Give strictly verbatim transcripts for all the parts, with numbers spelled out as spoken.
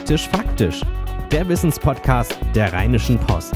Praktisch Faktisch, der Wissenspodcast der Rheinischen Post.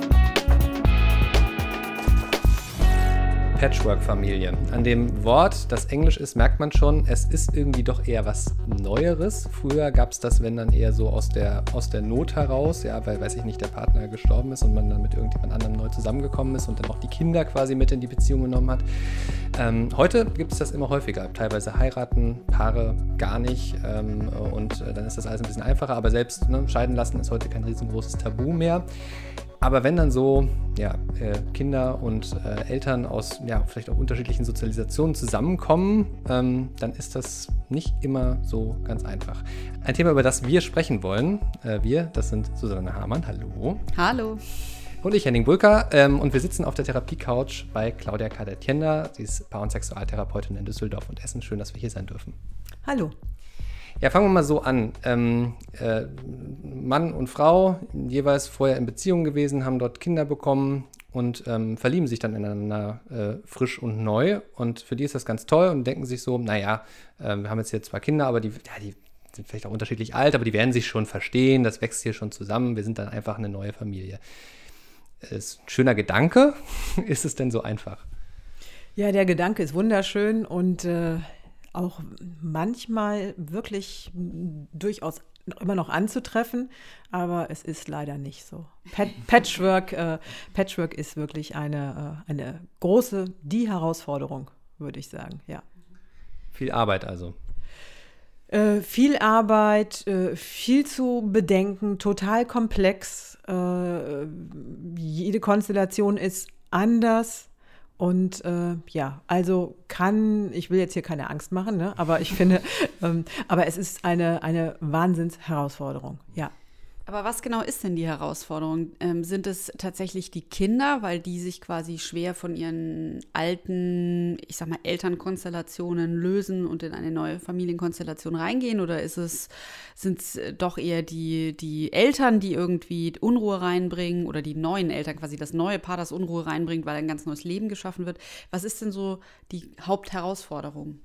Patchwork-Familie. An dem Wort, das Englisch ist, merkt man schon, es ist irgendwie doch eher was Neueres. Früher gab es das, wenn dann eher so aus der, aus der Not heraus, ja, weil, weiß ich nicht, der Partner gestorben ist und man dann mit irgendjemand anderem neu zusammengekommen ist und dann auch die Kinder quasi mit in die Beziehung genommen hat. Ähm, heute gibt es das immer häufiger. Teilweise heiraten Paare gar nicht ähm, und äh, dann ist das alles ein bisschen einfacher, aber selbst ne, scheiden lassen ist heute kein riesengroßes Tabu mehr. Aber wenn dann so ja, äh, Kinder und äh, Eltern aus ja, vielleicht auch unterschiedlichen Sozialisationen zusammenkommen, ähm, dann ist das nicht immer so ganz einfach. Ein Thema, über das wir sprechen wollen, äh, wir, das sind Susanne Hamann, hallo. Hallo. Und ich, Henning Bulka, ähm, und wir sitzen auf der Therapie-Couch bei Claudia Kader-Tienda. Sie ist Paar- und Sexualtherapeutin in Düsseldorf und Essen. Schön, dass wir hier sein dürfen. Hallo. Ja, fangen wir mal so an. Ähm, äh, Mann und Frau, jeweils vorher in Beziehung gewesen, haben dort Kinder bekommen und ähm, verlieben sich dann ineinander äh, frisch und neu. Und für die ist das ganz toll und denken sich so, naja, äh, wir haben jetzt hier zwei Kinder, aber die, ja, die sind vielleicht auch unterschiedlich alt, aber die werden sich schon verstehen, das wächst hier schon zusammen, wir sind dann einfach eine neue Familie. Ist ein schöner Gedanke. Ist es denn so einfach? Ja, der Gedanke ist wunderschön und äh, auch manchmal wirklich durchaus immer noch anzutreffen, aber es ist leider nicht so. Pat- Patchwork, äh, Patchwork ist wirklich eine, äh, eine große, die Herausforderung, würde ich sagen, ja. Viel Arbeit also. Äh, viel Arbeit, äh, viel zu bedenken, total komplex. Äh, jede Konstellation ist anders. Und äh, ja, also kann, ich will jetzt hier keine Angst machen, ne? aber ich finde, ähm, aber es ist eine, eine Wahnsinnsherausforderung, ja. Aber was genau ist denn die Herausforderung? Ähm, sind es tatsächlich die Kinder, weil die sich quasi schwer von ihren alten, ich sag mal, Elternkonstellationen lösen und in eine neue Familienkonstellation reingehen? Oder ist es, sind es doch eher die, die Eltern, die irgendwie Unruhe reinbringen oder die neuen Eltern, quasi das neue Paar, das Unruhe reinbringt, weil ein ganz neues Leben geschaffen wird? Was ist denn so die Hauptherausforderung?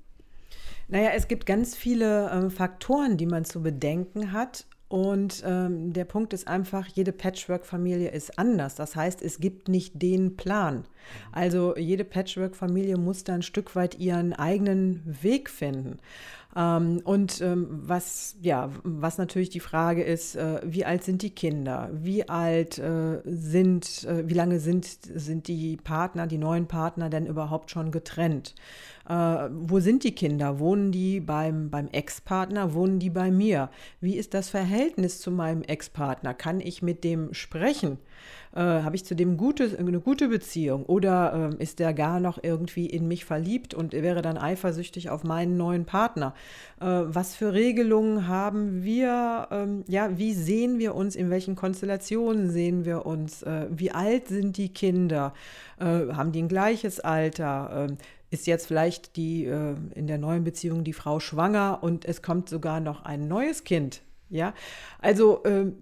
Naja, es gibt ganz viele ähm, Faktoren, die man zu bedenken hat. Und ähm, der Punkt ist einfach, jede Patchwork-Familie ist anders. Das heißt, es gibt nicht den Plan. Also jede Patchwork-Familie muss da ein Stück weit ihren eigenen Weg finden. Ähm, und ähm, was, ja, was natürlich die Frage ist, äh, wie alt sind die Kinder? Wie alt äh, sind, äh, wie lange sind, sind die Partner, die neuen Partner denn überhaupt schon getrennt? Äh, wo sind die Kinder? Wohnen die beim, beim Ex-Partner? Wohnen die bei mir? Wie ist das Verhältnis zu meinem Ex-Partner? Kann ich mit dem sprechen? Äh, habe ich zu dem gute, eine gute Beziehung? Oder äh, ist der gar noch irgendwie in mich verliebt und wäre dann eifersüchtig auf meinen neuen Partner? Äh, was für Regelungen haben wir? Ähm, ja, wie sehen wir uns? In welchen Konstellationen sehen wir uns? Äh, wie alt sind die Kinder? Äh, haben die ein gleiches Alter? Äh, Ist jetzt vielleicht die äh, in der neuen Beziehung die Frau schwanger und es kommt sogar noch ein neues Kind? Ja, also äh,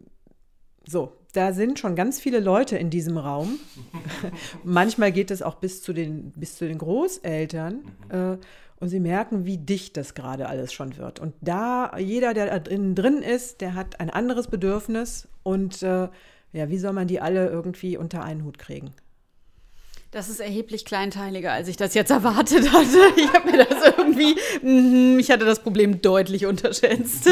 so. Da sind schon ganz viele Leute in diesem Raum. Manchmal geht es auch bis zu den, bis zu den Großeltern. Äh, und sie merken, wie dicht das gerade alles schon wird. Und da, jeder, der da drin, drin ist, der hat ein anderes Bedürfnis. Und äh, ja, wie soll man die alle irgendwie unter einen Hut kriegen? Das ist erheblich kleinteiliger, als ich das jetzt erwartet hatte. Ich habe mir das irgendwie, mm, ich hatte das Problem deutlich unterschätzt.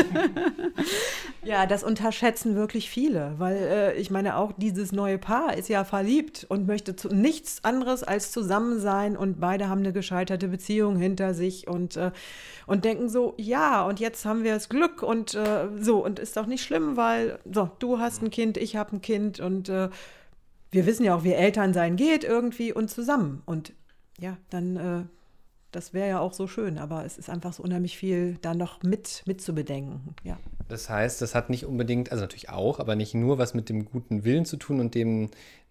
Ja, das unterschätzen wirklich viele, weil äh, ich meine, auch dieses neue Paar ist ja verliebt und möchte zu, nichts anderes als zusammen sein und beide haben eine gescheiterte Beziehung hinter sich und, äh, und denken so, ja, und jetzt haben wir das Glück und äh, so, und ist doch nicht schlimm, weil so, du hast ein Kind, ich habe ein Kind und äh, wir wissen ja auch, wie Elternsein geht irgendwie und zusammen. Und ja, dann, äh, das wäre ja auch so schön, aber es ist einfach so unheimlich viel da noch mit, mit zu bedenken, ja. Das heißt, das hat nicht unbedingt, also natürlich auch, aber nicht nur was mit dem guten Willen zu tun und dem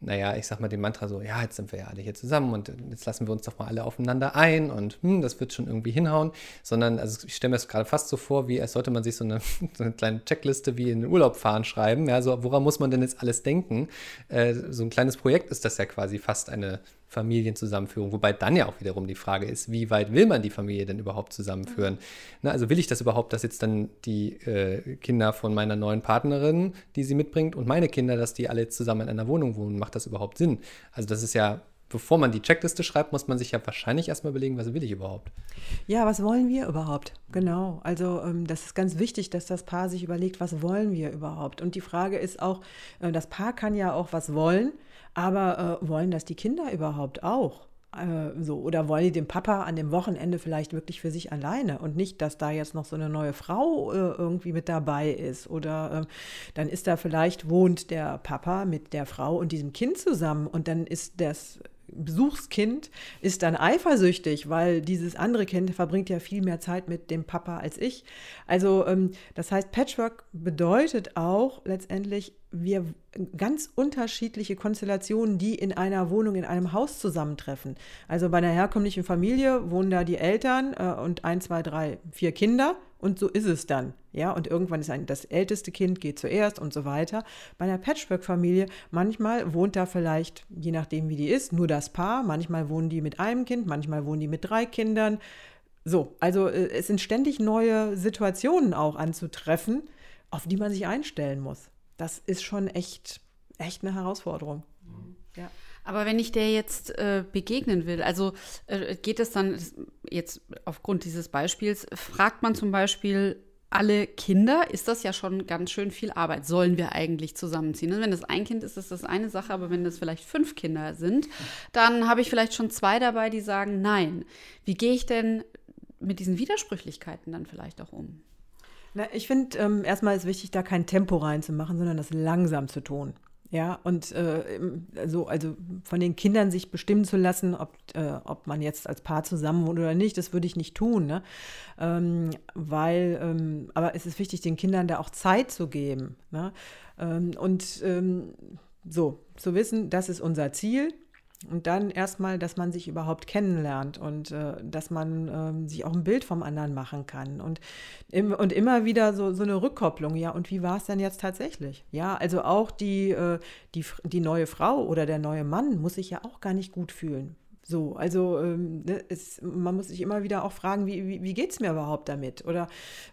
naja, ich sag mal, dem Mantra so, ja, jetzt sind wir ja alle hier zusammen und jetzt lassen wir uns doch mal alle aufeinander ein und hm, das wird schon irgendwie hinhauen, sondern, also ich stelle mir das gerade fast so vor, wie als sollte man sich so eine, so eine kleine Checkliste wie in den Urlaub fahren schreiben, ja, so, woran muss man denn jetzt alles denken? Äh, so ein kleines Projekt ist das ja quasi fast eine Familienzusammenführung, wobei dann ja auch wiederum die Frage ist, wie weit will man die Familie denn überhaupt zusammenführen? Mhm. Na, also will ich das überhaupt, dass jetzt dann die äh, Kinder von meiner neuen Partnerin, die sie mitbringt, und meine Kinder, dass die alle jetzt zusammen in einer Wohnung wohnen? Macht das überhaupt Sinn? Also das ist ja, bevor man die Checkliste schreibt, muss man sich ja wahrscheinlich erstmal überlegen, was will ich überhaupt? Ja, was wollen wir überhaupt? Genau, also ähm, das ist ganz wichtig, dass das Paar sich überlegt, was wollen wir überhaupt? Und die Frage ist auch, äh, das Paar kann ja auch was wollen, aber äh, wollen das die Kinder überhaupt auch? Äh, so, oder wollen die den Papa an dem Wochenende vielleicht wirklich für sich alleine und nicht, dass da jetzt noch so eine neue Frau äh, irgendwie mit dabei ist? Oder äh, dann ist da vielleicht, wohnt der Papa mit der Frau und diesem Kind zusammen und dann ist das Besuchskind ist dann eifersüchtig, weil dieses andere Kind verbringt ja viel mehr Zeit mit dem Papa als ich. Also ähm, das heißt, Patchwork bedeutet auch letztendlich, wir ganz unterschiedliche Konstellationen, die in einer Wohnung, in einem Haus zusammentreffen. Also bei einer herkömmlichen Familie wohnen da die Eltern äh, und ein, zwei, drei, vier Kinder und so ist es dann. Ja, und irgendwann ist ein, das älteste Kind geht zuerst und so weiter. Bei einer Patchwork-Familie, manchmal wohnt da vielleicht, je nachdem wie die ist, nur das Paar. Manchmal wohnen die mit einem Kind, manchmal wohnen die mit drei Kindern. So, also äh, es sind ständig neue Situationen auch anzutreffen, auf die man sich einstellen muss. Das ist schon echt, echt eine Herausforderung. Mhm. Ja. Aber wenn ich der jetzt äh, begegnen will, also äh, geht es dann, jetzt aufgrund dieses Beispiels, fragt man zum Beispiel alle Kinder, ist das ja schon ganz schön viel Arbeit. Sollen wir eigentlich zusammenziehen? Und wenn das ein Kind ist, ist das eine Sache, aber wenn das vielleicht fünf Kinder sind, dann habe ich vielleicht schon zwei dabei, die sagen nein. Wie gehe ich denn mit diesen Widersprüchlichkeiten dann vielleicht auch um? Na, ich finde, ähm, erstmal ist wichtig, da kein Tempo reinzumachen, sondern das langsam zu tun. Ja, und äh, so, also von den Kindern sich bestimmen zu lassen, ob, äh, ob man jetzt als Paar zusammen wohnt oder nicht, das würde ich nicht tun, ne? Ähm, weil, ähm, aber es ist wichtig, den Kindern da auch Zeit zu geben, ne? Ähm, und ähm, so, zu wissen, das ist unser Ziel. Und dann erstmal, dass man sich überhaupt kennenlernt und äh, dass man ähm, sich auch ein Bild vom anderen machen kann. Und, im, und immer wieder so, so eine Rückkopplung. Ja, und wie war es denn jetzt tatsächlich? Ja, also auch die, äh, die, die neue Frau oder der neue Mann muss sich ja auch gar nicht gut fühlen. So, also ähm, ne, es, man muss sich immer wieder auch fragen, wie, wie, wie geht es mir überhaupt damit? Oder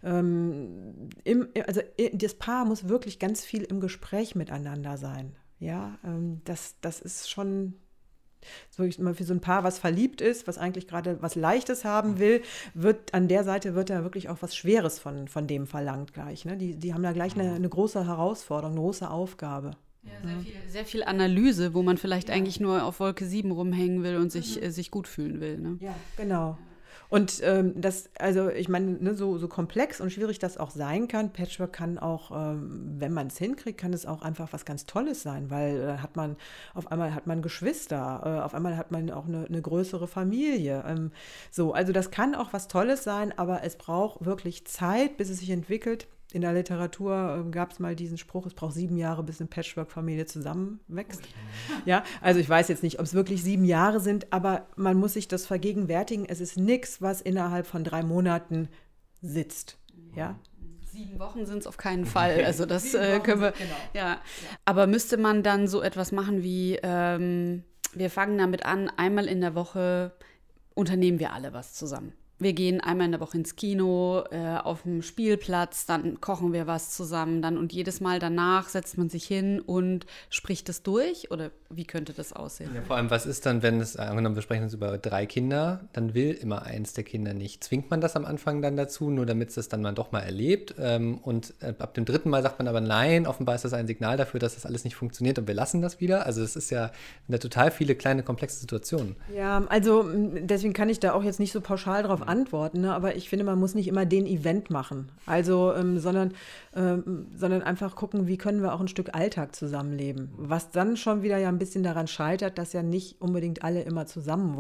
ähm, im, also das Paar muss wirklich ganz viel im Gespräch miteinander sein. Ja, ähm, das, das ist schon... So, ich, für so ein Paar, was verliebt ist, was eigentlich gerade was Leichtes haben will, wird an der Seite wird da wirklich auch was Schweres von, von dem verlangt gleich. Ne? Die, die haben da gleich eine, eine große Herausforderung, eine große Aufgabe. Ja, sehr viel, sehr viel Analyse, wo man vielleicht ja. eigentlich nur auf Wolke sieben rumhängen will und sich, mhm. äh, sich gut fühlen will. Ne? Ja, genau. Und ähm, das, also ich meine, ne, so, so komplex und schwierig das auch sein kann, Patchwork kann auch, ähm, wenn man es hinkriegt, kann es auch einfach was ganz Tolles sein, weil äh, hat man, auf einmal hat man Geschwister, äh, auf einmal hat man auch eine, eine größere Familie. Ähm, so, also das kann auch was Tolles sein, aber es braucht wirklich Zeit, bis es sich entwickelt. In der Literatur äh, gab es mal diesen Spruch, es braucht sieben Jahre, bis eine Patchwork-Familie zusammenwächst. Okay. Ja, also ich weiß jetzt nicht, ob es wirklich sieben Jahre sind, aber man muss sich das vergegenwärtigen. Es ist nichts, was innerhalb von drei Monaten sitzt. Ja. Sieben Wochen sind es auf keinen Fall. Also das äh, können wir. Genau. Ja. Aber müsste man dann so etwas machen wie, ähm, wir fangen damit an, einmal in der Woche unternehmen wir alle was zusammen. Wir gehen einmal in der Woche ins Kino, äh, auf dem Spielplatz, dann kochen wir was zusammen, dann und jedes Mal danach setzt man sich hin und spricht es durch? Oder wie könnte das aussehen? Ja, vor allem, was ist dann, wenn es, angenommen, wir sprechen jetzt über drei Kinder, dann will immer eins der Kinder nicht. Zwingt man das am Anfang dann dazu, nur damit es das dann mal doch mal erlebt? Ähm, und äh, ab dem dritten Mal sagt man aber nein, offenbar ist das ein Signal dafür, dass das alles nicht funktioniert und wir lassen das wieder. Also es ist ja eine total viele kleine, komplexe Situationen. Ja, also deswegen kann ich da auch jetzt nicht so pauschal drauf antworten, ne? Aber ich finde, man muss nicht immer den Event machen, also ähm, sondern, ähm, sondern einfach gucken, wie können wir auch ein Stück Alltag zusammenleben, was dann schon wieder ja ein bisschen daran scheitert, dass ja nicht unbedingt alle immer zusammen wohnen.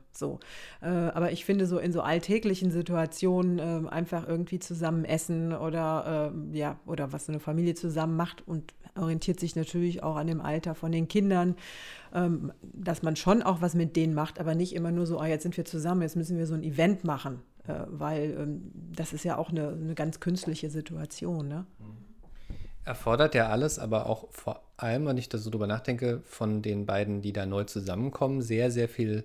So. Äh, aber ich finde, so in so alltäglichen Situationen äh, einfach irgendwie zusammen essen oder, äh, ja, oder was so eine Familie zusammen macht und orientiert sich natürlich auch an dem Alter von den Kindern, ähm, dass man schon auch was mit denen macht, aber nicht immer nur so, ah, jetzt sind wir zusammen, jetzt müssen wir so ein Event machen, äh, weil ähm, das ist ja auch eine, eine ganz künstliche Situation, ne? Erfordert ja alles, aber auch vor allem, wenn ich da so drüber nachdenke, von den beiden, die da neu zusammenkommen, sehr, sehr viel,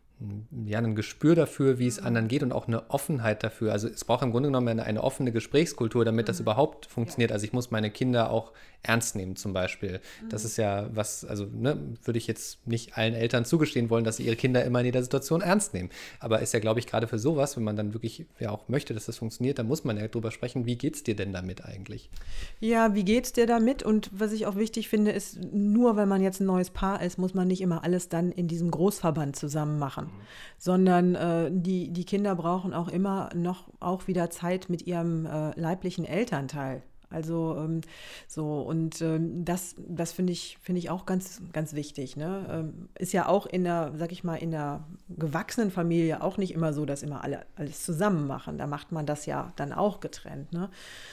ja, ein Gespür dafür, wie es anderen geht und auch eine Offenheit dafür. Also es braucht im Grunde genommen eine, eine offene Gesprächskultur, damit das überhaupt funktioniert. Also ich muss meine Kinder auch ernst nehmen zum Beispiel. Das ist ja was, also ne, würde ich jetzt nicht allen Eltern zugestehen wollen, dass sie ihre Kinder immer in jeder Situation ernst nehmen. Aber ist ja, glaube ich, gerade für sowas, wenn man dann wirklich ja auch möchte, dass das funktioniert, dann muss man ja drüber sprechen, wie geht's dir denn damit eigentlich? Ja, wie geht's dir damit? Und was ich auch wichtig finde, ist, nur wenn man jetzt ein neues Paar ist, muss man nicht immer alles dann in diesem Großverband zusammen machen, mhm. sondern äh, die, die Kinder brauchen auch immer noch auch wieder Zeit mit ihrem äh, leiblichen Elternteil. Also ähm, so und ähm, das, das finde ich, finde ich auch ganz, ganz wichtig. Ne? Ähm, ist ja auch in der, sag ich mal, in der gewachsenen Familie auch nicht immer so, dass immer alle alles zusammen machen. Da macht man das ja dann auch getrennt. Ne?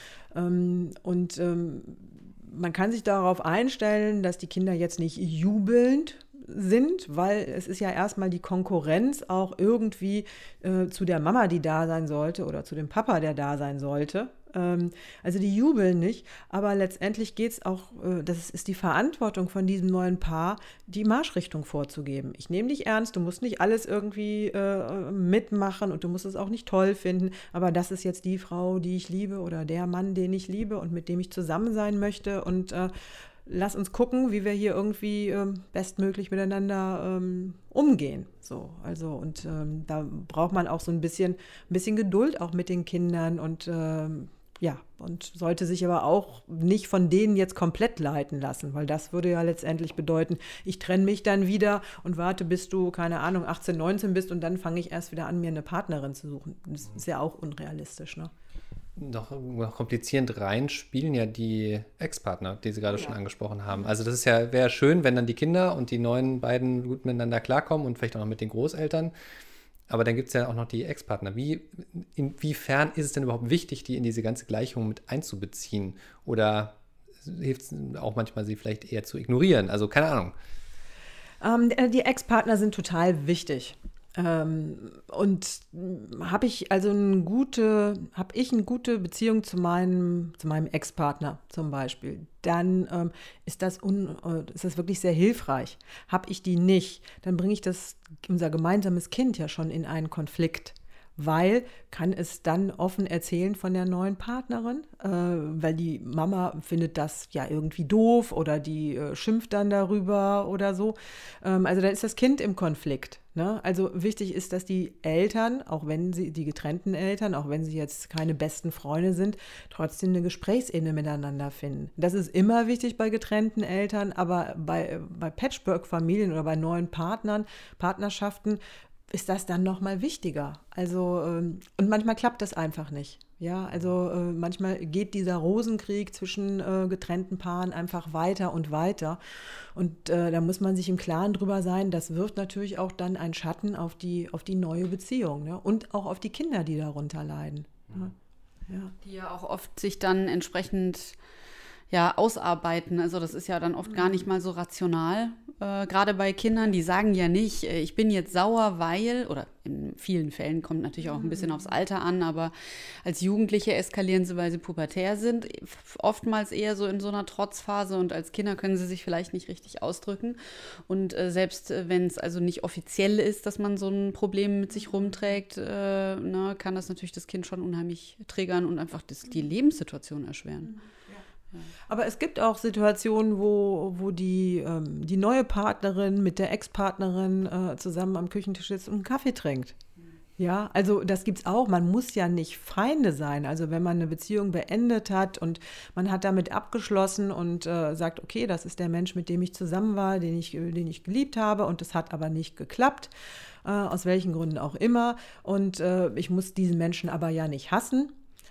Ähm, und ähm, man kann sich darauf einstellen, dass die Kinder jetzt nicht jubelnd sind, weil es ist ja erstmal die Konkurrenz auch irgendwie äh, zu der Mama, die da sein sollte oder zu dem Papa, der da sein sollte. Ähm, also die jubeln nicht, aber letztendlich geht es auch, äh, das ist die Verantwortung von diesem neuen Paar, die Marschrichtung vorzugeben. Ich nehme dich ernst, du musst nicht alles irgendwie äh, mitmachen und du musst es auch nicht toll finden, aber das ist jetzt die Frau, die ich liebe oder der Mann, den ich liebe und mit dem ich zusammen sein möchte und äh, lass uns gucken, wie wir hier irgendwie ähm, bestmöglich miteinander ähm, umgehen. So, also und ähm, da braucht man auch so ein bisschen, ein bisschen Geduld auch mit den Kindern und ähm, ja, und sollte sich aber auch nicht von denen jetzt komplett leiten lassen, weil das würde ja letztendlich bedeuten, ich trenne mich dann wieder und warte, bis du, keine Ahnung, achtzehn, neunzehn bist und dann fange ich erst wieder an, mir eine Partnerin zu suchen. Das ist ja auch unrealistisch, ne? Noch, noch komplizierend rein spielen ja die Ex-Partner, die Sie gerade ja. schon angesprochen haben. Also das ist ja, wäre schön, wenn dann die Kinder und die neuen beiden gut miteinander klarkommen und vielleicht auch noch mit den Großeltern. Aber dann gibt es ja auch noch die Ex-Partner. Wie, inwiefern ist es denn überhaupt wichtig, die in diese ganze Gleichung mit einzubeziehen? Oder hilft es auch manchmal, sie vielleicht eher zu ignorieren? Also keine Ahnung. Ähm, die Ex-Partner sind total wichtig. Ähm, und habe ich also eine gute, habe ich eine gute Beziehung zu meinem, zu meinem Ex-Partner zum Beispiel, dann ähm, ist das un, äh, ist das wirklich sehr hilfreich. Habe ich die nicht, dann bringe ich das, unser gemeinsames Kind ja schon in einen Konflikt. Weil kann es dann offen erzählen von der neuen Partnerin, äh, weil die Mama findet das ja irgendwie doof oder die äh, schimpft dann darüber oder so. Ähm, also dann ist das Kind im Konflikt. Ne? Also wichtig ist, dass die Eltern, auch wenn sie, die getrennten Eltern, auch wenn sie jetzt keine besten Freunde sind, trotzdem eine Gesprächsebene miteinander finden. Das ist immer wichtig bei getrennten Eltern, aber bei, bei Patchwork-Familien oder bei neuen Partnern, Partnerschaften, ist das dann noch mal wichtiger. Also, ähm, und manchmal klappt das einfach nicht. Ja, also äh, manchmal geht dieser Rosenkrieg zwischen äh, getrennten Paaren einfach weiter und weiter. Und äh, da muss man sich im Klaren drüber sein, das wirft natürlich auch dann einen Schatten auf die, auf die neue Beziehung, ne? Und auch auf die Kinder, die darunter leiden. Ne? Ja. Die ja auch oft sich dann entsprechend ja, ausarbeiten. Also das ist ja dann oft gar nicht mal so rational. Äh, gerade bei Kindern, die sagen ja nicht, äh, ich bin jetzt sauer, weil, oder in vielen Fällen kommt natürlich auch ein bisschen aufs Alter an, aber als Jugendliche eskalieren sie, weil sie pubertär sind, oftmals eher so in so einer Trotzphase und als Kinder können sie sich vielleicht nicht richtig ausdrücken. Und äh, selbst äh, wenn es also nicht offiziell ist, dass man so ein Problem mit sich rumträgt, äh, na, kann das natürlich das Kind schon unheimlich triggern und einfach das, die Lebenssituation erschweren. Aber es gibt auch Situationen, wo, wo die, ähm, die neue Partnerin mit der Ex-Partnerin äh, zusammen am Küchentisch sitzt und einen Kaffee trinkt. Ja, also das gibt's auch. Man muss ja nicht Feinde sein. Also wenn man eine Beziehung beendet hat und man hat damit abgeschlossen und äh, sagt, okay, das ist der Mensch, mit dem ich zusammen war, den ich, den ich geliebt habe und das hat aber nicht geklappt, äh, aus welchen Gründen auch immer. Und äh, ich muss diesen Menschen aber ja nicht hassen.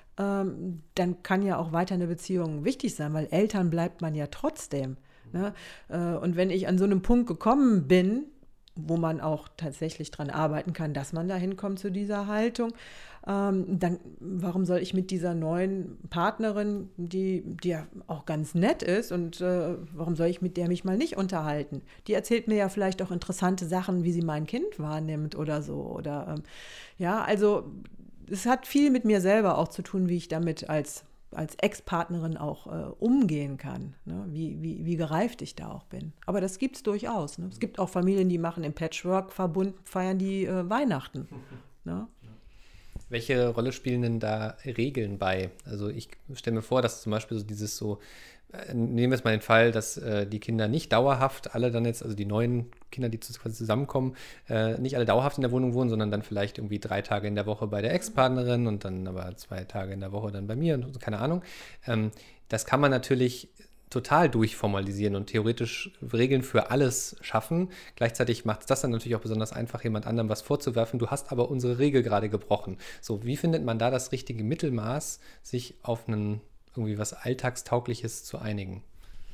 Ähm, dann kann ja auch weiter eine Beziehung wichtig sein, weil Eltern bleibt man ja trotzdem. Ne? Äh, und wenn ich an so einem Punkt gekommen bin, wo man auch tatsächlich dran arbeiten kann, dass man da hinkommt zu dieser Haltung, ähm, dann warum soll ich mit dieser neuen Partnerin, die, die ja auch ganz nett ist, und äh, warum soll ich mit der mich mal nicht unterhalten? Die erzählt mir ja vielleicht auch interessante Sachen, wie sie mein Kind wahrnimmt oder so. Oder ähm, ja, also es hat viel mit mir selber auch zu tun, wie ich damit als als Ex-Partnerin auch äh, umgehen kann, ne? wie, wie, wie gereift ich da auch bin. Aber das gibt es durchaus. Ne? Es gibt auch Familien, die machen im Patchwork-Verbund, feiern die äh, Weihnachten. Ne? Welche Rolle spielen denn da Regeln bei? Also ich stelle mir vor, dass zum Beispiel so dieses so, äh, nehmen wir jetzt mal den Fall, dass äh, die Kinder nicht dauerhaft alle dann jetzt, also die neuen Kinder, die zu, quasi zusammenkommen, äh, nicht alle dauerhaft in der Wohnung wohnen, sondern dann vielleicht irgendwie drei Tage in der Woche bei der Ex-Partnerin und dann aber zwei Tage in der Woche dann bei mir und keine Ahnung. Ähm, das kann man natürlich total durchformalisieren und theoretisch Regeln für alles schaffen. Gleichzeitig macht es das dann natürlich auch besonders einfach, jemand anderem was vorzuwerfen. Du hast aber unsere Regel gerade gebrochen. So, wie findet man da das richtige Mittelmaß, sich auf einen irgendwie was Alltagstaugliches zu einigen?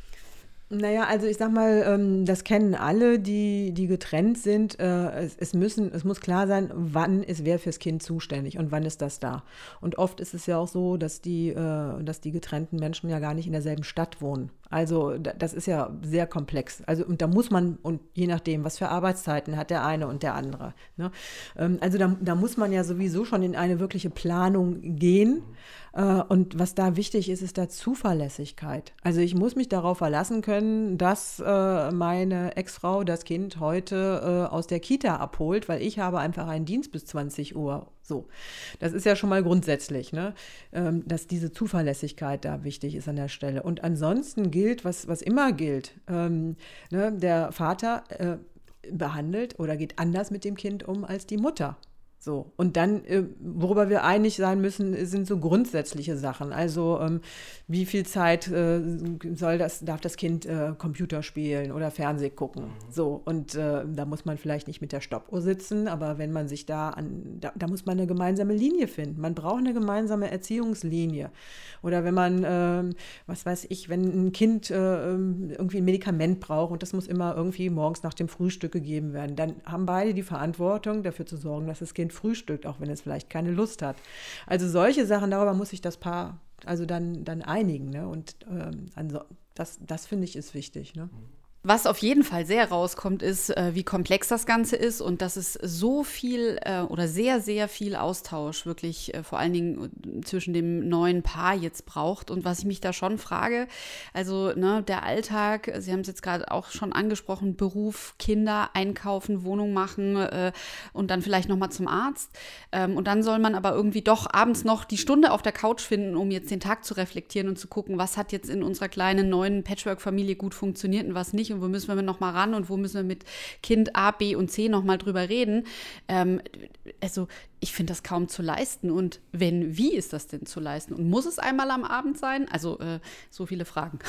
Naja, also ich sag mal, ähm, das kennen alle, die, die getrennt sind. Äh, es, es, müssen, es muss klar sein, wann ist wer fürs Kind zuständig und wann ist das da. Und oft ist es ja auch so, dass die, äh, dass die getrennten Menschen ja gar nicht in derselben Stadt wohnen. Also das ist ja sehr komplex. Also und da muss man, und je nachdem, was für Arbeitszeiten hat der eine und der andere. Ne? Ähm, also da, da muss man ja sowieso schon in eine wirkliche Planung gehen. Äh, und was da wichtig ist, ist da Zuverlässigkeit. Also ich muss mich darauf verlassen können, dass äh, meine Ex-Frau das Kind heute äh, aus der Kita abholt, weil ich habe einfach einen Dienst bis zwanzig Uhr. So, das ist ja schon mal grundsätzlich, ne? ähm, dass diese Zuverlässigkeit da wichtig ist an der Stelle. Und ansonsten gilt, was, was immer gilt, ähm, ne? Der Vater äh, behandelt oder geht anders mit dem Kind um als die Mutter. So, und dann, äh, worüber wir einig sein müssen, sind so grundsätzliche Sachen. Also, ähm, wie viel Zeit äh, soll das, darf das Kind äh, Computer spielen oder Fernsehen gucken? Mhm. So, und äh, da muss man vielleicht nicht mit der Stoppuhr sitzen, aber wenn man sich da an, da, da muss man eine gemeinsame Linie finden. Man braucht eine gemeinsame Erziehungslinie. Oder wenn man, äh, was weiß ich, wenn ein Kind äh, irgendwie ein Medikament braucht und das muss immer irgendwie morgens nach dem Frühstück gegeben werden, dann haben beide die Verantwortung, dafür zu sorgen, dass das Kind frühstückt, auch wenn es vielleicht keine Lust hat. Also solche Sachen, darüber muss sich das Paar also dann, dann einigen. Ne? Und ähm, also das, das finde ich ist wichtig. Ne? Was auf jeden Fall sehr rauskommt, ist, äh, wie komplex das Ganze ist und dass es so viel äh, oder sehr, sehr viel Austausch wirklich äh, vor allen Dingen zwischen dem neuen Paar jetzt braucht. Und was ich mich da schon frage, also ne, der Alltag, Sie haben es jetzt gerade auch schon angesprochen, Beruf, Kinder, einkaufen, Wohnung machen äh, und dann vielleicht nochmal zum Arzt. Ähm, und dann soll man aber irgendwie doch abends noch die Stunde auf der Couch finden, um jetzt den Tag zu reflektieren und zu gucken, was hat jetzt in unserer kleinen neuen Patchwork-Familie gut funktioniert und was nicht. Und wo müssen wir noch mal ran und wo müssen wir mit Kind A, B und C noch mal drüber reden. Ähm, also ich finde das kaum zu leisten. Und wenn, wie ist das denn zu leisten? Und muss es einmal am Abend sein? Also äh, so viele Fragen.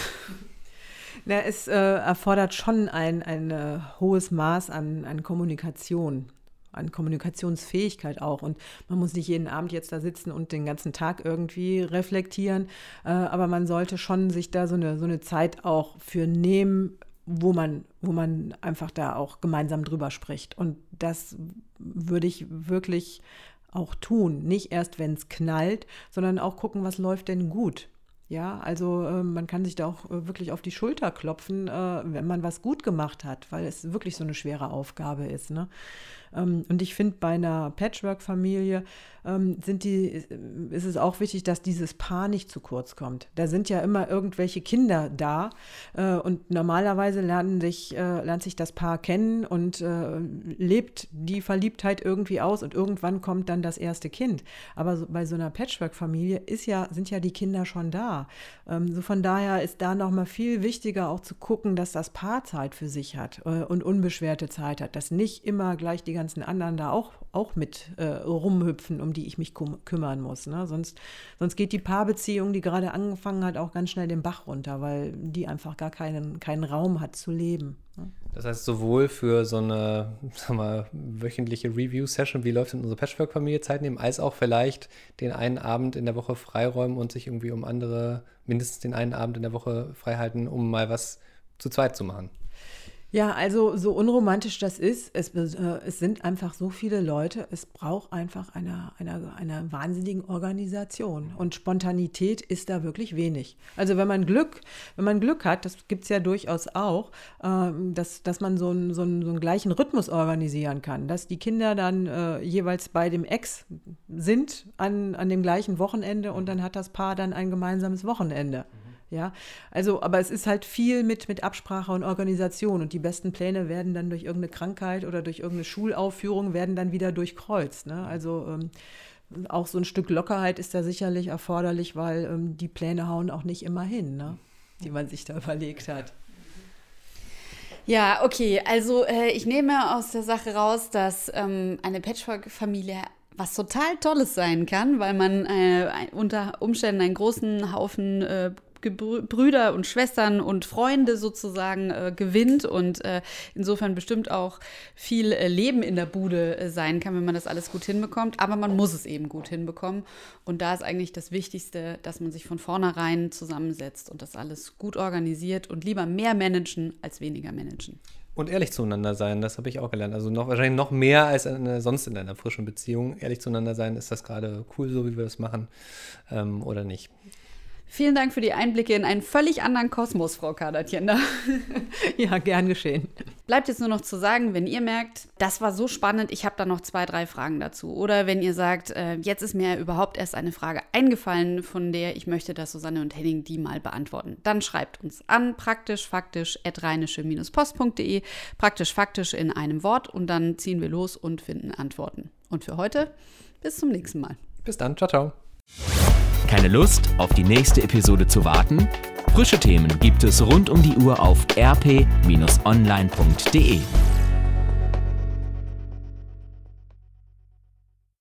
Na, es äh, erfordert schon ein, ein äh, hohes Maß an, an Kommunikation. An Kommunikationsfähigkeit auch. Und man muss nicht jeden Abend jetzt da sitzen und den ganzen Tag irgendwie reflektieren. Äh, aber man sollte schon sich da so eine, so eine Zeit auch für nehmen, wo man, wo man einfach da auch gemeinsam drüber spricht. Und das würde ich wirklich auch tun. Nicht erst, wenn es knallt, sondern auch gucken, was läuft denn gut. Ja, also äh, man kann sich da auch äh, wirklich auf die Schulter klopfen, äh, wenn man was gut gemacht hat, weil es wirklich so eine schwere Aufgabe ist. Ne? Ähm, und ich finde, bei einer Patchwork-Familie ähm, sind die, ist es auch wichtig, dass dieses Paar nicht zu kurz kommt. Da sind ja immer irgendwelche Kinder da äh, und normalerweise lernen sich, äh, lernt sich das Paar kennen und äh, lebt die Verliebtheit irgendwie aus und irgendwann kommt dann das erste Kind. Aber so, bei so einer Patchwork-Familie ist ja, sind ja die Kinder schon da. Ähm, so von daher ist da nochmal viel wichtiger auch zu gucken, dass das Paar Zeit für sich hat äh, und unbeschwerte Zeit hat, dass nicht immer gleich die ganzen anderen da auch, auch mit äh, rumhüpfen, um die ich mich kum- kümmern muss. Ne? Sonst, sonst geht die Paarbeziehung, die gerade angefangen hat, auch ganz schnell den Bach runter, weil die einfach gar keinen, keinen Raum hat zu leben. Ne? Das heißt, sowohl für so eine, sag mal, wöchentliche Review-Session, wie läuft denn unsere Patchwork-Familie, Zeit nehmen, als auch vielleicht den einen Abend in der Woche freiräumen und sich irgendwie um andere, mindestens den einen Abend in der Woche freihalten, um mal was zu zweit zu machen. Ja, also so unromantisch das ist, es, äh, es sind einfach so viele Leute, es braucht einfach eine, eine, eine wahnsinnige Organisation und Spontanität ist da wirklich wenig. Also wenn man Glück, wenn man Glück hat, das gibt es ja durchaus auch, äh, dass, dass man so einen, so, einen, so einen gleichen Rhythmus organisieren kann, dass die Kinder dann äh, jeweils bei dem Ex sind an, an dem gleichen Wochenende und dann hat das Paar dann ein gemeinsames Wochenende. Ja, also, aber es ist halt viel mit, mit Absprache und Organisation und die besten Pläne werden dann durch irgendeine Krankheit oder durch irgendeine Schulaufführung werden dann wieder durchkreuzt. Ne? Also ähm, auch so ein Stück Lockerheit ist da sicherlich erforderlich, weil ähm, die Pläne hauen auch nicht immer hin, ne? Die man sich da überlegt hat. Ja, okay, also äh, ich nehme aus der Sache raus, dass ähm, eine Patchwork-Familie was total Tolles sein kann, weil man äh, unter Umständen einen großen Haufen äh, Brüder und Schwestern und Freunde sozusagen äh, gewinnt und äh, insofern bestimmt auch viel äh, Leben in der Bude äh, sein kann, wenn man das alles gut hinbekommt. Aber man muss es eben gut hinbekommen. Und da ist eigentlich das Wichtigste, dass man sich von vornherein zusammensetzt und das alles gut organisiert und lieber mehr managen als weniger managen. Und ehrlich zueinander sein, das habe ich auch gelernt. Also noch, wahrscheinlich noch mehr als in, sonst in einer frischen Beziehung. Ehrlich zueinander sein, ist das gerade cool, so wie wir das machen ähm, oder nicht? Vielen Dank für die Einblicke in einen völlig anderen Kosmos, Frau Kader-Tjenda. Ja, gern geschehen. Bleibt jetzt nur noch zu sagen, wenn ihr merkt, das war so spannend, ich habe da noch zwei, drei Fragen dazu. Oder wenn ihr sagt, äh, jetzt ist mir überhaupt erst eine Frage eingefallen, von der ich möchte, dass Susanne und Henning die mal beantworten. Dann schreibt uns an praktischfaktisch at rheinische post punkt de, praktisch faktisch in einem Wort und dann ziehen wir los und finden Antworten. Und für heute, bis zum nächsten Mal. Bis dann, ciao, ciao. Keine Lust, auf die nächste Episode zu warten? Frische Themen gibt es rund um die Uhr auf r p Bindestrich online punkt de.